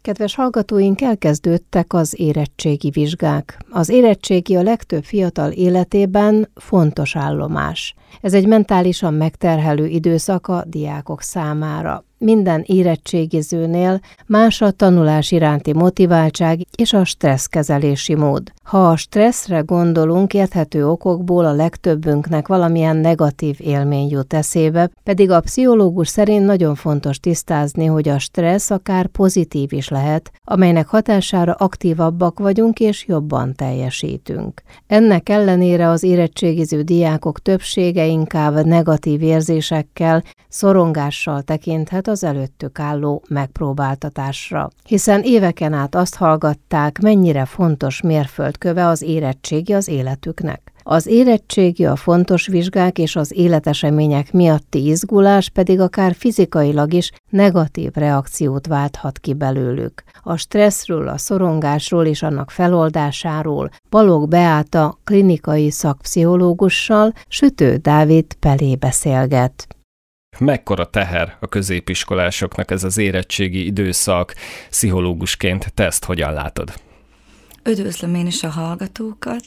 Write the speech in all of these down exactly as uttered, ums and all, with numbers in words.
Kedves hallgatóink, elkezdődtek az érettségi vizsgák. Az érettségi a legtöbb fiatal életében fontos állomás. Ez egy mentálisan megterhelő időszak a diákok számára. Minden érettségizőnél más a tanulás iránti motiváltság és a stresszkezelési mód. Ha a stresszre gondolunk, érthető okokból a legtöbbünknek valamilyen negatív élmény jut eszébe, pedig a pszichológus szerint nagyon fontos tisztázni, hogy a stressz akár pozitív is lehet, amelynek hatására aktívabbak vagyunk és jobban teljesítünk. Ennek ellenére az érettségiző diákok többsége inkább negatív érzésekkel, szorongással tekinthet az előttük álló megpróbáltatásra, hiszen éveken át azt hallgatták, mennyire fontos mérföldköve az érettségi az életüknek. Az érettségi, a fontos vizsgák és az életesemények miatti izgulás pedig akár fizikailag is negatív reakciót válthat ki belőlük. A stresszről, a szorongásról és annak feloldásáról Balogh Beáta klinikai szakpszichológussal Sütő Dávid Pelé beszélget. Mekkora teher a középiskolásoknak ez az érettségi időszak? Pszichológusként te ezt hogyan látod? Üdvözlöm én is a hallgatókat.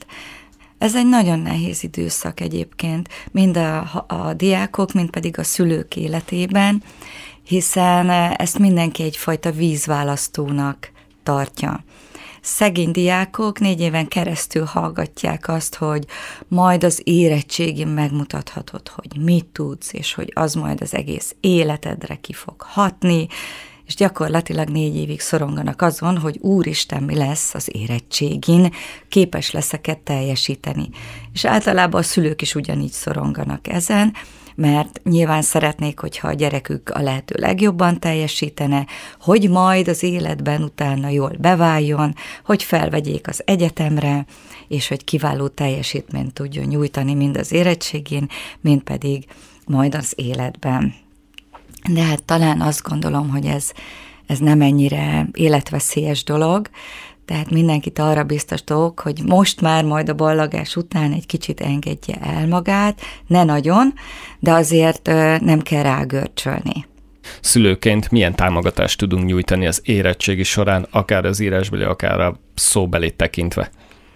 Ez egy nagyon nehéz időszak egyébként, mind a, a diákok, mind pedig a szülők életében, hiszen ezt mindenki egyfajta vízválasztónak tartja. Szegény diákok négy éven keresztül hallgatják azt, hogy majd az érettségin megmutathatod, hogy mit tudsz, és hogy az majd az egész életedre ki fog hatni, és gyakorlatilag négy évig szoronganak azon, hogy úristen, mi lesz az érettségin, képes leszek-e teljesíteni. És általában a szülők is ugyanígy szoronganak ezen, mert nyilván szeretnék, hogyha a gyerekük a lehető legjobban teljesítene, hogy majd az életben utána jól beváljon, hogy felvegyék az egyetemre, és hogy kiváló teljesítményt tudjon nyújtani mind az érettségén, mind pedig majd az életben. De hát talán azt gondolom, hogy ez, ez nem ennyire életveszélyes dolog, tehát mindenkit arra biztosítok, hogy most már majd a ballagás után egy kicsit engedje el magát, ne nagyon, de azért nem kell rágörcsölni. Szülőként milyen támogatást tudunk nyújtani az érettségi során, akár az írásbeli, akár a szóbelét tekintve?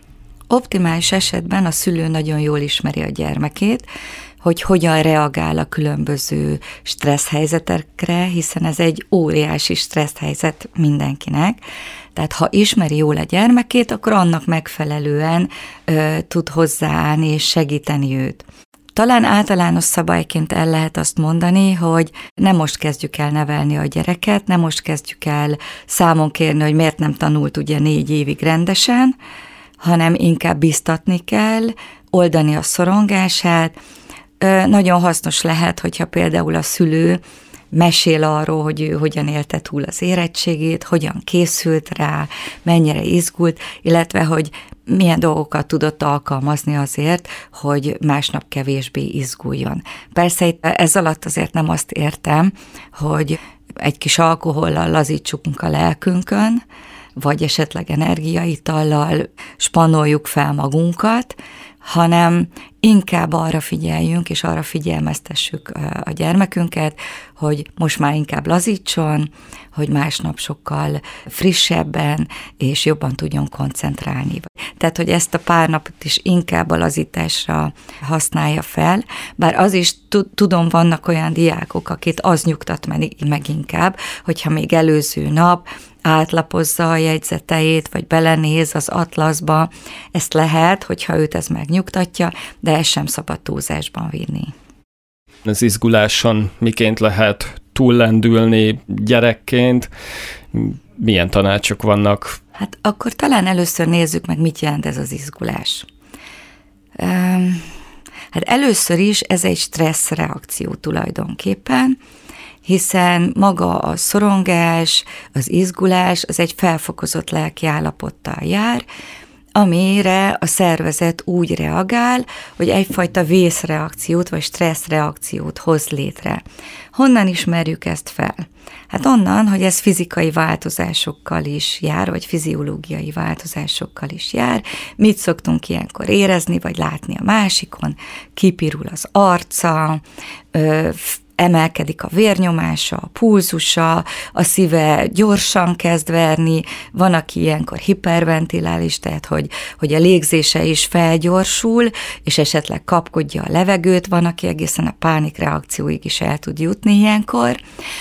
Optimális esetben a szülő nagyon jól ismeri a gyermekét, hogy hogyan reagál a különböző stressz helyzetekre, hiszen ez egy óriási stressz helyzet mindenkinek. Tehát ha ismeri jól a gyermekét, akkor annak megfelelően ö, tud hozzáállni és segíteni őt. Talán általános szabályként el lehet azt mondani, hogy nem most kezdjük el nevelni a gyereket, nem most kezdjük el számon kérni, hogy miért nem tanult ugye négy évig rendesen, hanem inkább biztatni kell, oldani a szorongását. Ö, nagyon hasznos lehet, hogyha például a szülő mesél arról, hogy ő hogyan élte túl az érettségét, hogyan készült rá, mennyire izgult, illetve hogy milyen dolgokat tudott alkalmazni azért, hogy másnap kevésbé izguljon. Persze ez alatt azért nem azt értem, hogy egy kis alkohollal lazítsunk a lelkünkön, vagy esetleg energiaitallal spanoljuk fel magunkat, hanem inkább arra figyeljünk, és arra figyelmeztessük a gyermekünket, hogy most már inkább lazítson, hogy másnap sokkal frissebben és jobban tudjon koncentrálni. Tehát, hogy ezt a pár napot is inkább a lazításra használja fel, bár az is tudom, vannak olyan diákok, akit az nyugtat meg inkább, hogyha még előző nap átlapozza a jegyzeteit, vagy belenéz az atlaszba, ezt lehet, hogyha őt ez megnyugtatja, de ezt sem szabad túlzásban vinni. Az izguláson miként lehet túllendülni gyerekként? Milyen tanácsok vannak? Hát akkor talán először nézzük meg, mit jelent ez az izgulás. Hát először is ez egy stressz reakció tulajdonképpen, hiszen maga a szorongás, az izgulás, az egy felfokozott lelki állapottal jár, amire a szervezet úgy reagál, hogy egyfajta vészreakciót vagy stresszreakciót hoz létre. Honnan ismerjük ezt fel? Hát onnan, hogy ez fizikai változásokkal is jár, vagy fiziológiai változásokkal is jár. Mit szoktunk ilyenkor érezni, vagy látni a másikon? Kipirul az arca, emelkedik a vérnyomása, a pulzusa, a szíve gyorsan kezd verni, van, aki ilyenkor hiperventilális, tehát hogy, hogy a légzése is felgyorsul, és esetleg kapkodja a levegőt, van, aki egészen a pánikreakcióig is el tud jutni ilyenkor.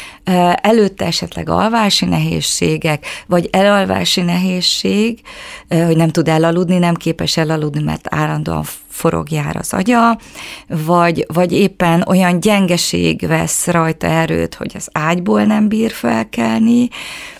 Előtte esetleg alvási nehézségek, vagy elalvási nehézség, hogy nem tud elaludni, nem képes elaludni, mert állandóan forog jár az agya, vagy, vagy éppen olyan gyengeség vesz rajta erőt, hogy az ágyból nem bír felkelni,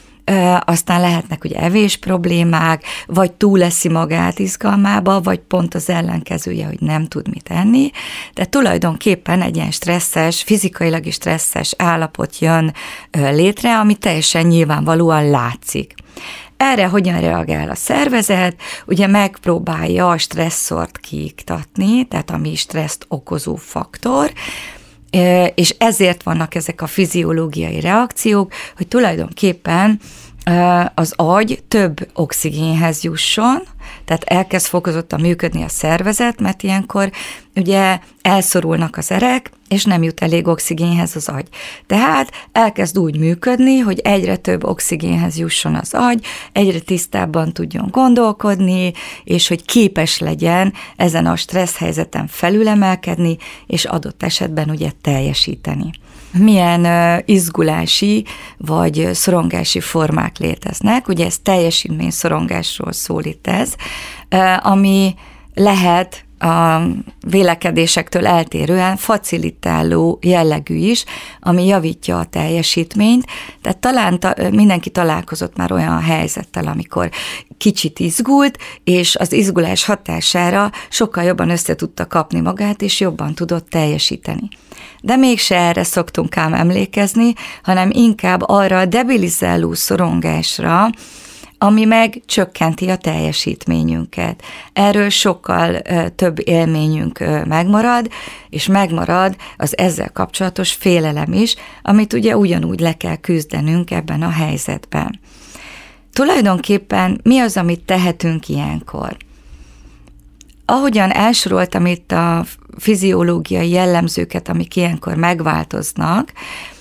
aztán lehetnek ugye evés problémák, vagy túleszi magát izgalmába, vagy pont az ellenkezője, hogy nem tud mit enni. De tulajdonképpen egy ilyen stresszes, fizikailag is stresszes állapot jön létre, ami teljesen nyilvánvalóan látszik. Erre hogyan reagál a szervezet? Ugye megpróbálja a stresszort kiiktatni, tehát ami stresszt okozó faktor, és ezért vannak ezek a fiziológiai reakciók, hogy tulajdonképpen az agy több oxigénhez jusson, tehát elkezd fokozottan működni a szervezet, mert ilyenkor ugye elszorulnak az erek, és nem jut elég oxigénhez az agy. Tehát elkezd úgy működni, hogy egyre több oxigénhez jusson az agy, egyre tisztábban tudjon gondolkodni, és hogy képes legyen ezen a stressz helyzeten felülemelkedni, és adott esetben ugye teljesíteni. Milyen uh, izgulási vagy szorongási formák léteznek, ugye ez teljesítmény szorongásról szól itt ez, uh, ami lehet a vélekedésektől eltérően facilitáló jellegű is, ami javítja a teljesítményt, tehát talán ta, mindenki találkozott már olyan helyzettel, amikor kicsit izgult, és az izgulás hatására sokkal jobban össze tudta kapni magát, és jobban tudott teljesíteni. De mégse erre szoktunk ám emlékezni, hanem inkább arra a debilizáló szorongásra, ami meg csökkenti a teljesítményünket. Erről sokkal ö, több élményünk ö, megmarad, és megmarad az ezzel kapcsolatos félelem is, amit ugye ugyanúgy le kell küzdenünk ebben a helyzetben. Tulajdonképpen mi az, amit tehetünk ilyenkor? Ahogyan elsoroltam itt a fiziológiai jellemzőket, amik ilyenkor megváltoznak,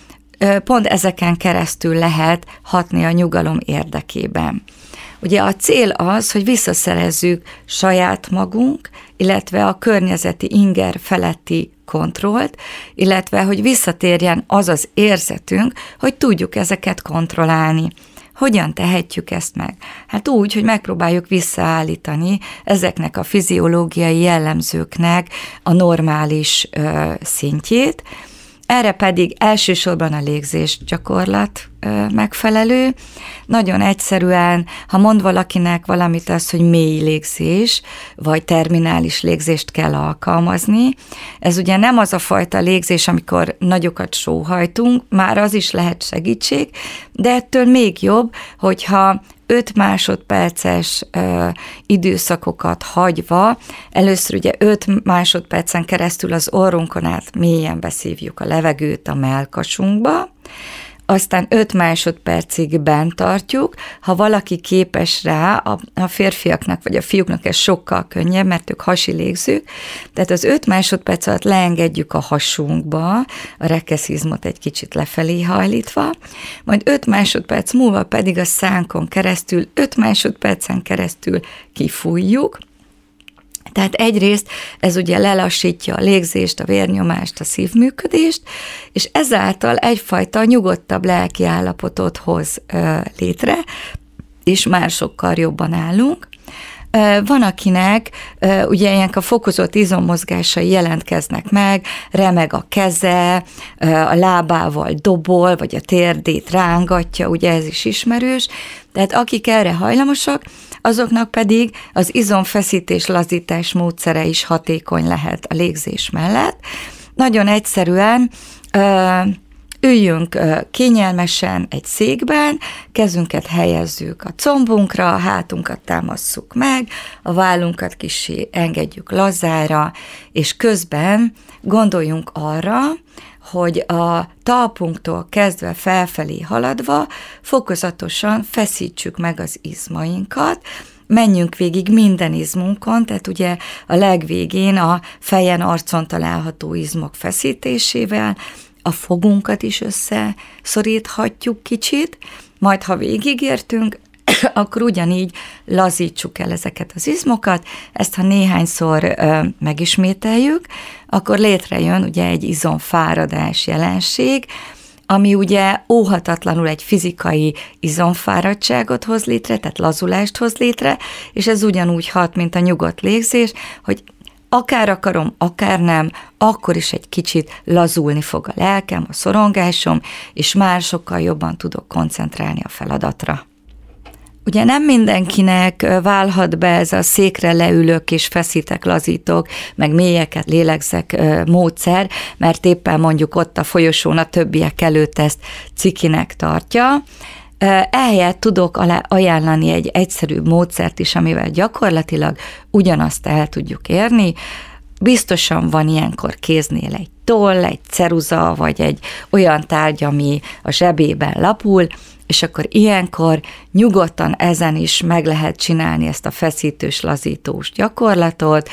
pont ezeken keresztül lehet hatni a nyugalom érdekében. Ugye a cél az, hogy visszaszerezzük saját magunk, illetve a környezeti inger feletti kontrollt, illetve hogy visszatérjen az az érzetünk, hogy tudjuk ezeket kontrollálni. Hogyan tehetjük ezt meg? Hát úgy, hogy megpróbáljuk visszaállítani ezeknek a fiziológiai jellemzőknek a normális ö, szintjét. Erre pedig elsősorban a légzés gyakorlat megfelelő. Nagyon egyszerűen, ha mond valakinek valamit az, hogy mély légzés, vagy terminális légzést kell alkalmazni, ez ugye nem az a fajta légzés, amikor nagyokat sóhajtunk, már az is lehet segítség, de ettől még jobb, hogyha öt másodperces ö, időszakokat hagyva, először ugye öt másodpercen keresztül az orrunkon át mélyen beszívjuk a levegőt a mellkasunkba, aztán öt másodpercig bent tartjuk, ha valaki képes rá, a, a férfiaknak vagy a fiúknak ez sokkal könnyebb, mert ők hasi légzők, tehát az öt másodperc alatt leengedjük a hasunkba, a rekeszizmot egy kicsit lefelé hajlítva, majd öt másodperc múlva pedig a szánkon keresztül, öt másodpercen keresztül kifújjuk. Tehát egyrészt ez ugye lelassítja a légzést, a vérnyomást, a szívműködést, és ezáltal egyfajta nyugodtabb lelki állapotot hoz ö, létre, és már sokkal jobban állunk. Van, akinek ugye ilyenek a fokozott izommozgásai jelentkeznek meg, remeg a keze, a lábával dobol, vagy a térdét rángatja, ugye ez is ismerős. Tehát akik erre hajlamosak, azoknak pedig az izomfeszítés-lazítás módszere is hatékony lehet a légzés mellett. Nagyon egyszerűen üljünk kényelmesen egy székben, kezünket helyezzük a combunkra, a hátunkat támasszuk meg, a vállunkat kissé engedjük lazára, és közben gondoljunk arra, hogy a talpunktól kezdve felfelé haladva fokozatosan feszítsük meg az izmainkat, menjünk végig minden izmunkon, tehát ugye a legvégén a fejen, arcon található izmok feszítésével, a fogunkat is összeszoríthatjuk kicsit, majd ha végigértünk, akkor ugyanígy lazítsuk el ezeket az izmokat, ezt ha néhányszor ö, megismételjük, akkor létrejön ugye egy izomfáradás jelenség, ami ugye óhatatlanul egy fizikai izomfáradtságot hoz létre, tehát lazulást hoz létre, és ez ugyanúgy hat, mint a nyugodt légzés, hogy akár akarom, akár nem, akkor is egy kicsit lazulni fog a lelkem, a szorongásom, és már sokkal jobban tudok koncentrálni a feladatra. Ugye nem mindenkinek válhat be ez a székre leülök és feszítek, lazítok, meg mélyeket lélegzek módszer, mert éppen mondjuk ott a folyosón a többiek előtt ezt cikinek tartja. Ehelyett tudok ajánlani egy egyszerűbb módszert is, amivel gyakorlatilag ugyanazt el tudjuk érni. Biztosan van ilyenkor kéznél egy toll, egy ceruza, vagy egy olyan tárgy, ami a zsebében lapul, és akkor ilyenkor nyugodtan ezen is meg lehet csinálni ezt a feszítős, lazítós gyakorlatot.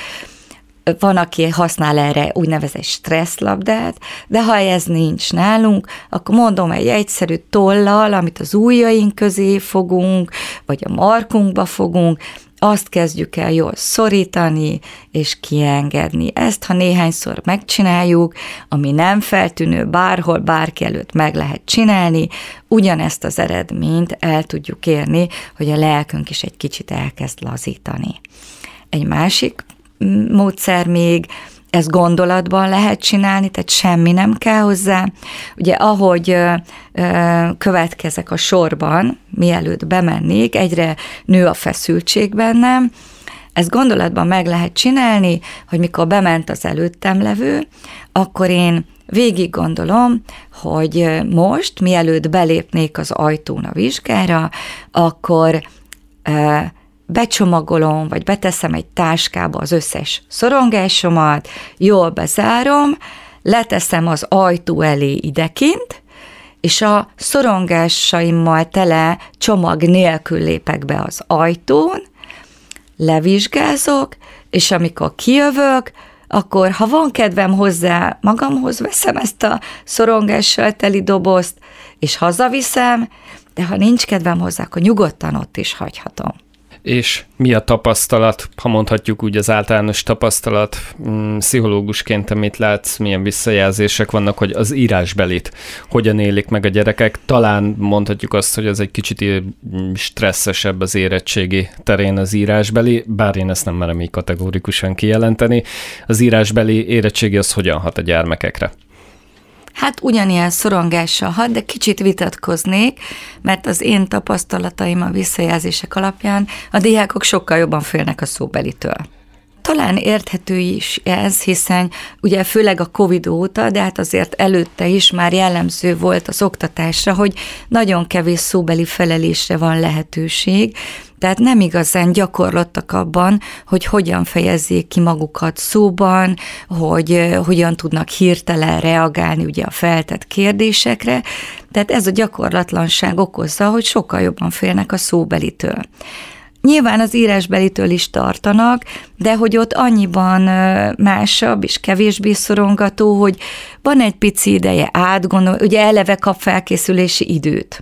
Van, aki használ erre úgynevezett stresszlabdát, de ha ez nincs nálunk, akkor mondom, egy egyszerű tollal, amit az ujjaink közé fogunk, vagy a markunkba fogunk, azt kezdjük el jól szorítani és kiengedni. Ezt, ha néhányszor megcsináljuk, ami nem feltűnő, bárhol, bárki előtt meg lehet csinálni, ugyanezt az eredményt el tudjuk érni, hogy a lelkünk is egy kicsit elkezd lazítani. Egy másik módszer még, ezt gondolatban lehet csinálni, tehát semmi nem kell hozzá. Ugye ahogy ö, ö, következek a sorban, mielőtt bemennék, egyre nő a feszültség bennem. Ezt gondolatban meg lehet csinálni, hogy mikor bement az előttem levő, akkor én végig gondolom, hogy most, mielőtt belépnék az ajtón a vizsgára, akkor ö, becsomagolom, vagy beteszem egy táskába az összes szorongásomat, jól bezárom, leteszem az ajtó elé idekint, és a szorongásaimmal tele csomag nélkül lépek be az ajtón, levizsgázok, és amikor kijövök, akkor ha van kedvem hozzá, magamhoz veszem ezt a szorongással teli dobozt, és hazaviszem, de ha nincs kedvem hozzá, akkor nyugodtan ott is hagyhatom. És mi a tapasztalat, ha mondhatjuk úgy az általános tapasztalat, pszichológusként, amit látsz, milyen visszajelzések vannak, hogy az írásbelit hogyan élik meg a gyerekek? Talán mondhatjuk azt, hogy ez egy kicsit stresszesebb az érettségi terén az írásbeli, bár én ezt nem merem így kategórikusan kijelenteni. Az írásbeli érettségi az hogyan hat a gyermekekre? Hát ugyanilyen szorongással hat, de kicsit vitatkoznék, mert az én tapasztalataim a visszajelzések alapján a diákok sokkal jobban félnek a szóbelitől. Talán érthető is ez, hiszen ugye főleg a Covid óta, de hát azért előtte is már jellemző volt az oktatásra, hogy nagyon kevés szóbeli felelésre van lehetőség, tehát nem igazán gyakorlottak abban, hogy hogyan fejezzék ki magukat szóban, hogy hogyan tudnak hirtelen reagálni ugye a feltett kérdésekre, tehát ez a gyakorlatlanság okozza, hogy sokkal jobban félnek a szóbelitől. Nyilván az írásbelitől is tartanak, de hogy ott annyiban másabb és kevésbé szorongató, hogy van egy pici ideje átgondolni, ugye eleve kap felkészülési időt.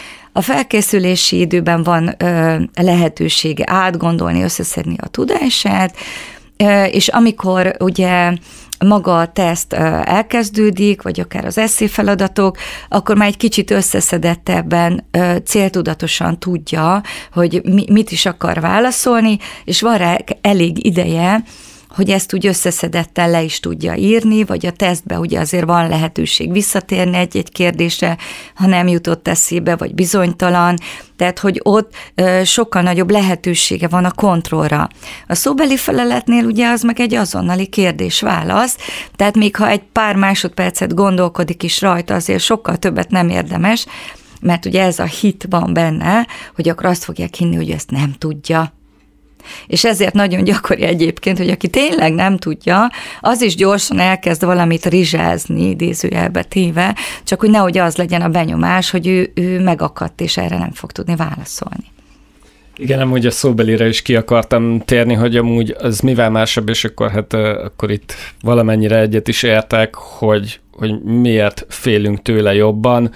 A felkészülési időben van ö, lehetősége átgondolni, összeszedni a tudását, ö, és amikor ugye maga a teszt elkezdődik, vagy akár az esszéfeladatok, akkor már egy kicsit összeszedettebben, céltudatosan tudja, hogy mit is akar válaszolni, és van rá elég ideje, hogy ezt úgy összeszedetten le is tudja írni, vagy a tesztbe ugye azért van lehetőség visszatérni egy-egy kérdésre, ha nem jutott eszébe, vagy bizonytalan, tehát hogy ott ö, sokkal nagyobb lehetősége van a kontrollra. A szóbeli feleletnél ugye az meg egy azonnali kérdés-válasz, tehát még ha egy pár másodpercet gondolkodik is rajta, azért sokkal többet nem érdemes, mert ugye ez a hit van benne, hogy akkor azt fogják hinni, hogy ezt nem tudja. És ezért nagyon gyakori egyébként, hogy aki tényleg nem tudja, az is gyorsan elkezd valamit rizsázni, idézőjelbe téve, csak hogy nehogy az legyen a benyomás, hogy ő, ő megakadt, és erre nem fog tudni válaszolni. Igen, amúgy a szóbelire is ki akartam térni, hogy amúgy az mivel másabb, és akkor hát akkor itt valamennyire egyet is értek, hogy hogy miért félünk tőle jobban.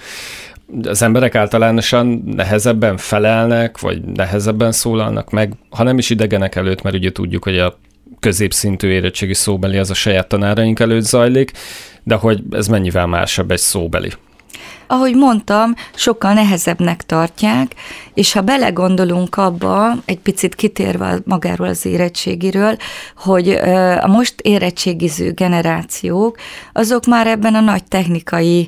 Az emberek általánosan nehezebben felelnek, vagy nehezebben szólalnak meg, ha nem is idegenek előtt, mert ugye tudjuk, hogy a középszintű érettségi szóbeli az a saját tanáraink előtt zajlik, de hogy ez mennyivel másabb egy szóbeli. Ahogy mondtam, sokkal nehezebbnek tartják, és ha belegondolunk abba, egy picit kitérve magáról az érettségiről, hogy a most érettségiző generációk, azok már ebben a nagy technikai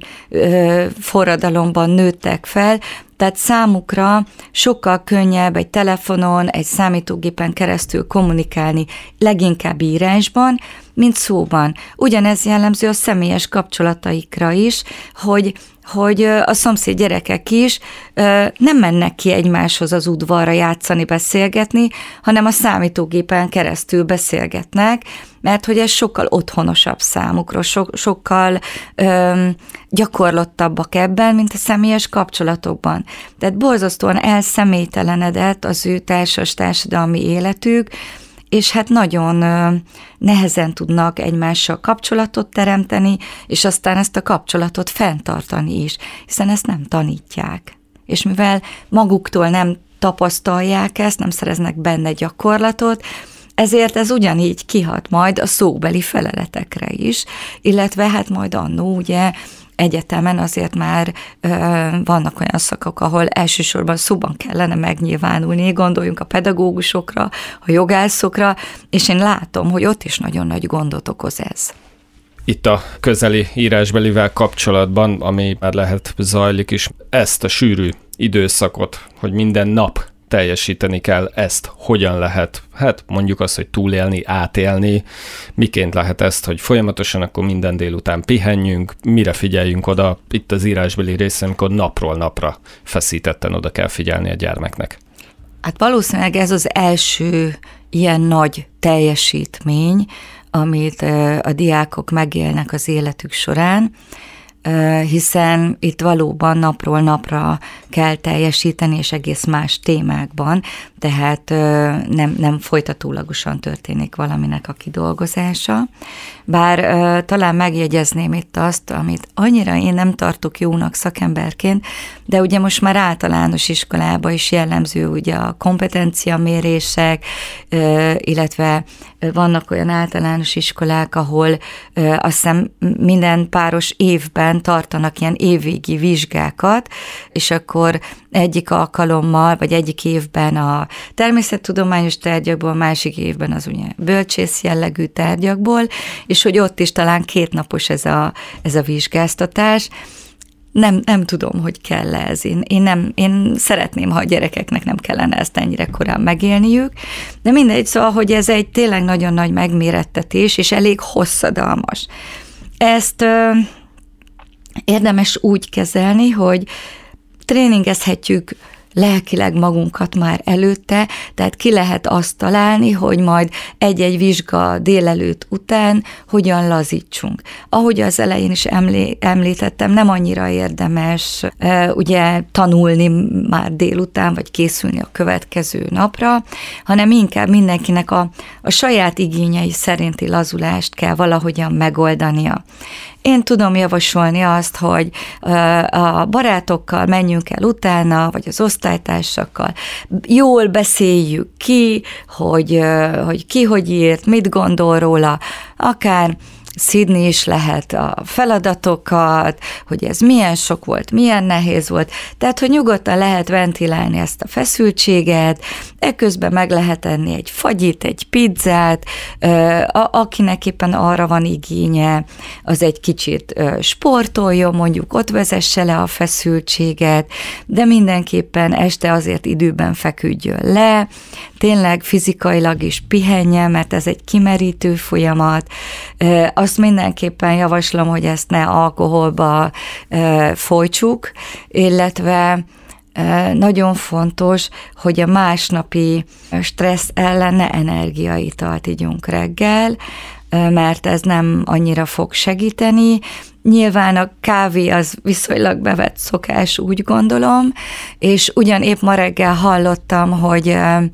forradalomban nőttek fel, tehát számukra sokkal könnyebb egy telefonon, egy számítógépen keresztül kommunikálni, leginkább írásban, mint szóban. Ugyanez jellemző a személyes kapcsolataikra is, hogy hogy a szomszéd gyerekek is nem mennek ki egymáshoz az udvarra játszani, beszélgetni, hanem a számítógépen keresztül beszélgetnek, mert hogy ez sokkal otthonosabb számukra, so, sokkal öm, gyakorlottabbak ebben, mint a személyes kapcsolatokban. Tehát borzasztóan elszemélytelenedett az ő társas társadalmi életük, és hát nagyon nehezen tudnak egymással kapcsolatot teremteni, és aztán ezt a kapcsolatot fenntartani is, hiszen ezt nem tanítják. És mivel maguktól nem tapasztalják ezt, nem szereznek benne gyakorlatot, ezért ez ugyanígy kihat majd a szóbeli feleletekre is, illetve hát majd annó ugye egyetemen azért már ö, vannak olyan szakok, ahol elsősorban szóban kellene megnyilvánulni, gondoljunk a pedagógusokra, a jogászokra, és én látom, hogy ott is nagyon nagy gondot okoz ez. Itt a közeli írásbelivel kapcsolatban, ami már lehet zajlik is, ezt a sűrű időszakot, hogy minden nap teljesíteni kell, ezt hogyan lehet, hát mondjuk azt, hogy túlélni, átélni, miként lehet ezt, hogy folyamatosan akkor minden délután pihenjünk, mire figyeljünk oda, itt az írásbeli része, amikor napról napra feszítetten oda kell figyelni a gyermeknek. Hát valószínűleg ez az első ilyen nagy teljesítmény, amit a diákok megélnek az életük során, hiszen itt valóban napról napra kell teljesíteni, és egész más témákban, tehát nem, nem folytatólagosan történik valaminek a kidolgozása. Bár talán megjegyezném itt azt, amit annyira én nem tartok jónak szakemberként, de ugye most már általános iskolában is jellemző ugye a kompetenciamérések, illetve vannak olyan általános iskolák, ahol azt hiszem minden páros évben tartanak ilyen évvégi vizsgákat, és akkor egyik alkalommal, vagy egyik évben a természettudományos tárgyakból, másik évben az ugye bölcsész jellegű tárgyakból, és hogy ott is talán kétnapos ez a, ez a vizsgáztatás. Nem, nem tudom, hogy kell ez. Én, én, nem, én szeretném, ha a gyerekeknek nem kellene ezt ennyire korán megélniük, de mindegy, szóval, hogy ez egy tényleg nagyon nagy megmérettetés, és elég hosszadalmas. Ezt ö, érdemes úgy kezelni, hogy tréningezhetjük lelkileg magunkat már előtte, tehát ki lehet azt találni, hogy majd egy-egy vizsga délelőtt után hogyan lazítsunk. Ahogy az elején is emlé- említettem, nem annyira érdemes ugye tanulni már délután, vagy készülni a következő napra, hanem inkább mindenkinek a, a saját igényei szerinti lazulást kell valahogyan megoldania. Én tudom javasolni azt, hogy a barátokkal menjünk el utána, vagy az osztálytársakkal, jól beszéljük ki, hogy, hogy ki hogy írt, mit gondol róla, akár szidni is lehet a feladatokat, hogy ez milyen sok volt, milyen nehéz volt, tehát, hogy nyugodtan lehet ventilálni ezt a feszültséget, ekközben meg lehet enni egy fagyit, egy pizzát, akinek éppen arra van igénye, az egy kicsit sportoljon, mondjuk ott vezesse le a feszültséget, de mindenképpen este azért időben feküdjön le, tényleg fizikailag is pihenjen, mert ez egy kimerítő folyamat. Azt mindenképpen javaslom, hogy ezt ne alkoholba folytsuk, illetve nagyon fontos, hogy a másnapi stressz ellen ne energiaitalt igyunk reggel, mert ez nem annyira fog segíteni, Nyilván a kávé az viszonylag bevett szokás, úgy gondolom, és ugyan épp ma reggel hallottam, hogy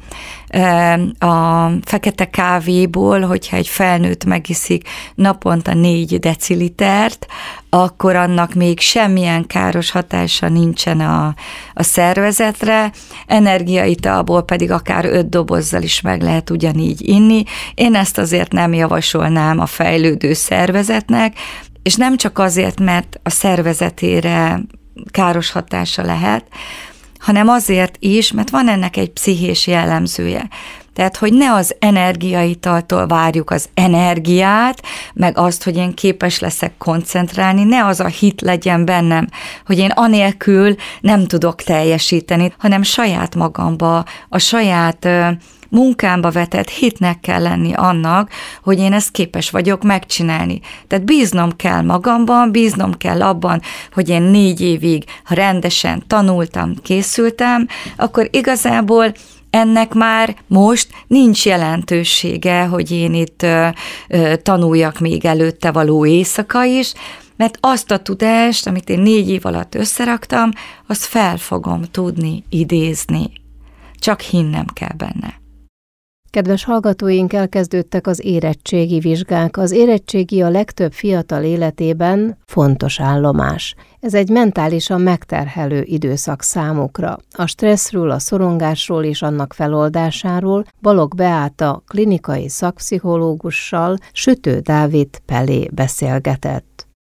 a fekete kávéból, hogyha egy felnőtt megiszik naponta négy decilitert, akkor annak még semmilyen káros hatása nincsen a, a szervezetre, energiaitalból pedig akár öt dobozzal is meg lehet ugyanígy inni. Én ezt azért nem javasolnám a fejlődő szervezetnek, és nem csak azért, mert a szervezetére káros hatása lehet, hanem azért is, mert van ennek egy pszichés jellemzője. Tehát, hogy ne az energiaitaltól várjuk az energiát, meg azt, hogy én képes leszek koncentrálni, ne az a hit legyen bennem, hogy én anélkül nem tudok teljesíteni, hanem saját magamba, a saját munkámba vetett hitnek kell lenni annak, hogy én ezt képes vagyok megcsinálni. Tehát bíznom kell magamban, bíznom kell abban, hogy én négy évig, ha rendesen tanultam, készültem, akkor igazából ennek már most nincs jelentősége, hogy én itt ö, ö, tanuljak még előtte való éjszaka is, mert azt a tudást, amit én négy év alatt összeraktam, azt fel fogom tudni idézni. Csak hinnem kell benne. Kedves hallgatóink, elkezdődtek az érettségi vizsgák. Az érettségi a legtöbb fiatal életében fontos állomás. Ez egy mentálisan megterhelő időszak számukra. A stresszről, a szorongásról és annak feloldásáról Balogh Beáta klinikai szakpszichológussal, Sütő Dávid Pelé beszélgetett.